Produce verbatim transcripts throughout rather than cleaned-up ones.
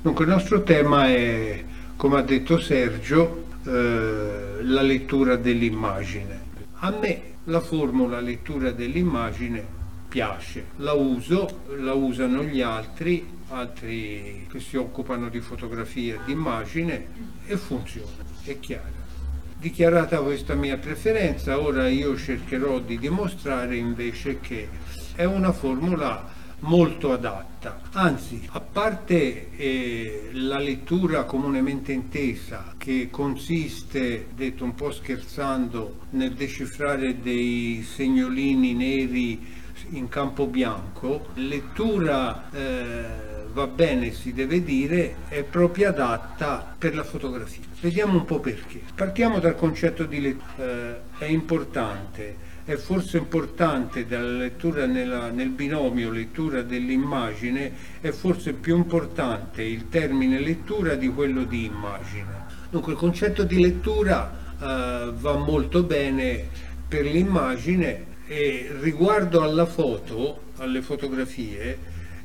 Dunque, il nostro tema è, come ha detto Sergio, eh, la lettura dell'immagine. A me la formula lettura dell'immagine piace, la uso, la usano gli altri, altri che si occupano di fotografia e di immagine, e funziona, è chiaro. Dichiarata questa mia preferenza, ora io cercherò di dimostrare invece che è una formula molto adatta. Anzi, a parte eh, la lettura comunemente intesa, che consiste, detto un po' scherzando, nel decifrare dei segnolini neri in campo bianco, lettura eh, va bene, si deve dire, è proprio adatta per la fotografia. Vediamo un po' perché. Partiamo dal concetto di lettura. Eh, è importante, è forse importante dalla lettura nella, nel binomio lettura dell'immagine, è forse più importante il termine lettura di quello di immagine. Dunque il concetto di lettura eh, va molto bene per l'immagine, e riguardo alla foto, alle fotografie,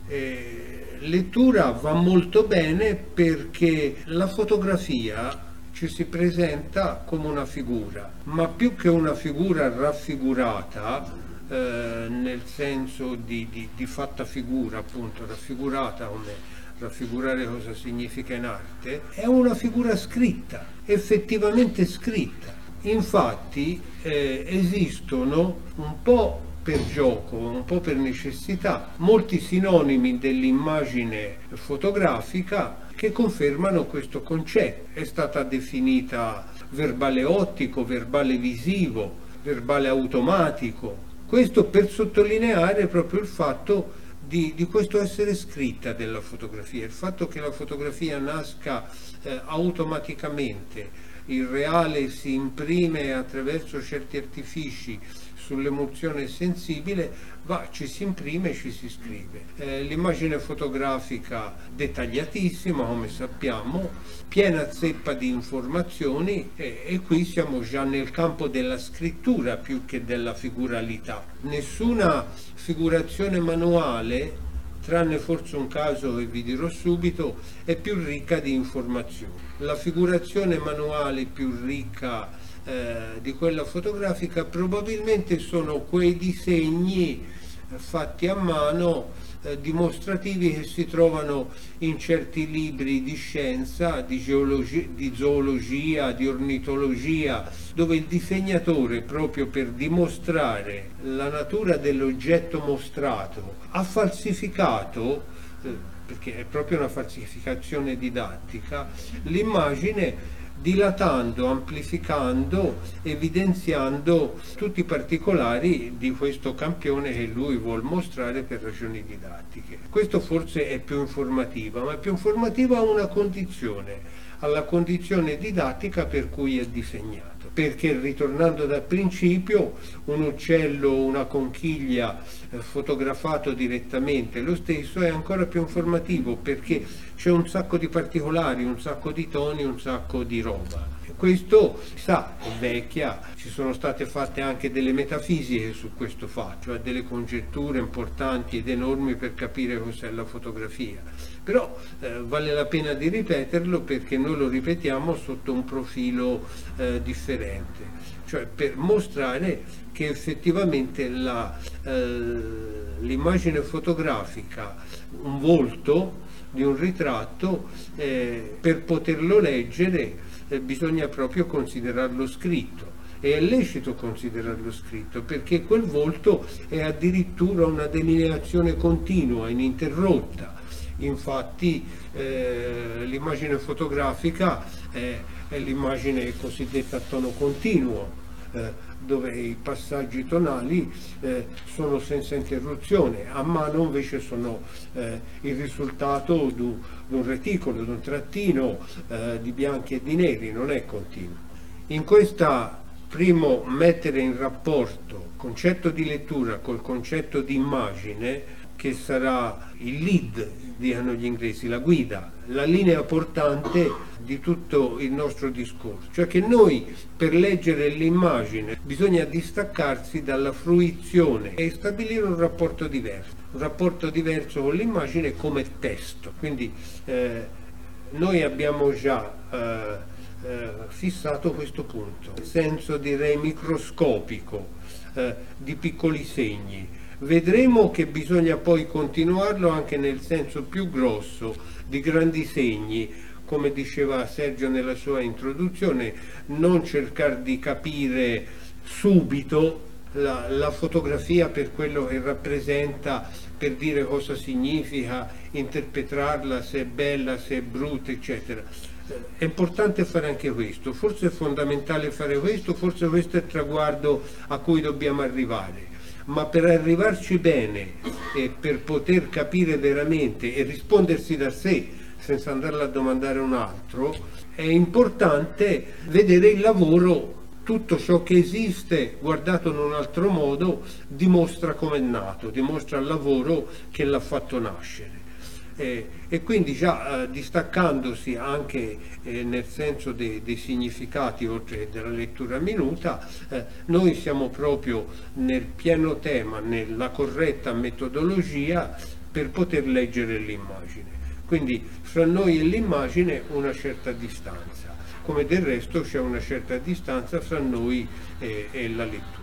eh, lettura va molto bene perché la fotografia ci si presenta come una figura, ma più che una figura raffigurata, eh, nel senso di, di, di fatta figura, appunto, raffigurata, come raffigurare cosa significa in arte, è una figura scritta, effettivamente scritta. Infatti eh, esistono un po' per gioco, un po' per necessità, molti sinonimi dell'immagine fotografica che confermano questo concetto. È stata definita verbale ottico, verbale visivo, verbale automatico. Questo per sottolineare proprio il fatto di, di questo essere scritta della fotografia, il fatto che la fotografia nasca eh, automaticamente, il reale si imprime attraverso certi artifici sull'emozione sensibile, va, ci si imprime e ci si scrive. Eh, l'immagine fotografica dettagliatissima, come sappiamo, piena zeppa di informazioni, e, e qui siamo già nel campo della scrittura più che della figuralità. Nessuna figurazione manuale, tranne forse un caso che vi dirò subito, è più ricca di informazioni. La figurazione manuale più ricca eh, di quella fotografica probabilmente sono quei disegni eh, fatti a mano, eh, dimostrativi, che si trovano in certi libri di scienza, di, geologia, di zoologia, di ornitologia, dove il disegnatore, proprio per dimostrare la natura dell'oggetto mostrato, ha falsificato, eh, perché è proprio una falsificazione didattica, l'immagine, dilatando, amplificando, evidenziando tutti i particolari di questo campione che lui vuol mostrare per ragioni didattiche. Questo forse è più informativa, ma è più informativa a una condizione, alla condizione didattica per cui è disegnato. Perché, ritornando dal principio, un uccello, una conchiglia eh, fotografato direttamente, lo stesso è ancora più informativo, perché c'è un sacco di particolari, un sacco di toni, un sacco di roba. Questo, sa, è vecchia, ci sono state fatte anche delle metafisiche su questo fatto, cioè delle congetture importanti ed enormi per capire cos'è la fotografia. Però eh, vale la pena di ripeterlo, perché noi lo ripetiamo sotto un profilo eh, differente, cioè per mostrare che effettivamente la, eh, l'immagine fotografica, un volto di un ritratto, eh, per poterlo leggere eh, bisogna proprio considerarlo scritto. E è lecito considerarlo scritto, perché quel volto è addirittura una delineazione continua, ininterrotta. Infatti eh, l'immagine fotografica è, è l'immagine cosiddetta a tono continuo, eh, dove i passaggi tonali eh, sono senza interruzione. A mano invece sono eh, il risultato di un reticolo, di un trattino eh, di bianchi e di neri, non è continuo. In questa primo mettere in rapporto concetto di lettura col concetto di immagine, che sarà il lead, dicono gli inglesi, la guida, la linea portante di tutto il nostro discorso, cioè che noi per leggere l'immagine bisogna distaccarsi dalla fruizione e stabilire un rapporto diverso, un rapporto diverso con l'immagine come testo. Quindi eh, noi abbiamo già eh, eh, fissato questo punto, nel senso direi microscopico, eh, di piccoli segni. Vedremo che bisogna poi continuarlo anche nel senso più grosso di grandi segni, come diceva Sergio nella sua introduzione, non cercare di capire subito la, la fotografia per quello che rappresenta, per dire cosa significa, interpretarla, se è bella, se è brutta, eccetera. È importante fare anche questo, forse è fondamentale fare questo, forse questo è il traguardo a cui dobbiamo arrivare. Ma per arrivarci bene e per poter capire veramente e rispondersi da sé senza andarla a domandare a un altro, è importante vedere il lavoro, tutto ciò che esiste guardato in un altro modo dimostra come è nato, dimostra il lavoro che l'ha fatto nascere. Eh, e quindi già eh, distaccandosi anche eh, nel senso de, dei significati oltre che della lettura minuta, eh, noi siamo proprio nel pieno tema, nella corretta metodologia per poter leggere l'immagine. Quindi fra noi e l'immagine una certa distanza, come del resto c'è una certa distanza fra noi e, e la lettura.